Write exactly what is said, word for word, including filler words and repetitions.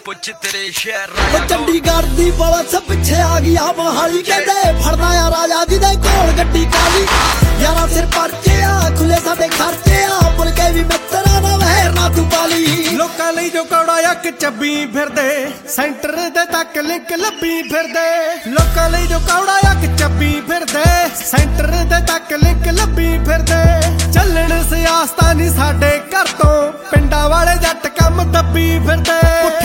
ਪੁੱਛ ਤੇਰੇ ਸ਼ਹਿਰ ਚੰਡੀਗੜ੍ਹ ਦੀ ਪੁਲਿਸ ਪਿੱਛੇ ਆ ਗਈ ਆ ਮੋਹਾਲੀ ਕਹਿੰਦੇ ਫੜਨਾ ਆ ਰਾਜਾ ਜੀ ਦੇ ਕੋਲ ਗੱਡੀ ਕਾਲੀ ਯਾਰਾਂ ਸਿਰ ਪਰਚੇ ਆ ਖੁੱਲੇ ਸਾਡੇ ਖਰਚੇ ਆ ਭੁੱਲ ਕੇ ਵੀ ਮਿੱਤਰਾਂ ਦਾ ਵਹਿਰ ਨਾ ਤੂੰ ਪਾਲੀ ਲੋਕਾਂ ਲਈ ਜੋ ਕੌੜਾ ਇੱਕ ਚੱਬੀ ਫਿਰਦੇ ਸੈਂਟਰ ਦੇ ਤੱਕ ਲਿੰਕ ਲੱਭੀ ਫਿਰਦੇ ਲੋਕਾਂ ਲਈ ਜੋ ਕੌੜਾ ਇੱਕ ਚੱਬੀ ਫਿਰਦੇ ਸੈਂਟਰ ਦੇ ਤੱਕ ਲਿੰਕ ਲੱਭੀ ਫਿਰਦੇ ਚੱਲਣ ਸਿਆਸਤਾਂ ਨਹੀਂ ਸਾਡੇ ਘਰ ਤੋਂ ਪਿੰਡਾਂ ਵਾਲੇ ਜੱਟ ਕੰਮ ਦੱਬੀ ਫਿਰਦੇ